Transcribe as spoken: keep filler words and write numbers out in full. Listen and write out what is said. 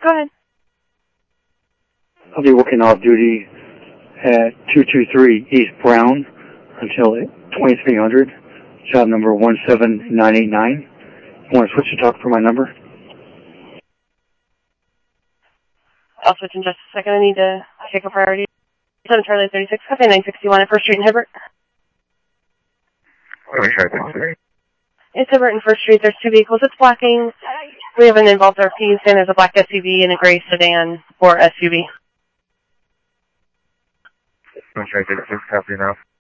Go ahead. I'll be working off duty at two two three East Brown until twenty-three hundred, job number one seven nine eight nine. I want to switch to talk for my number. I'll switch in just a second. I need to check a priority. seven Charlie thirty-six, Cafe nine sixty-one at First Street in Hibbert. It's Hibbert and First Street. There's two vehicles. It's blocking. We have an involved R P, and there's a black S U V and a gray sedan or S U V. Okay, copy now.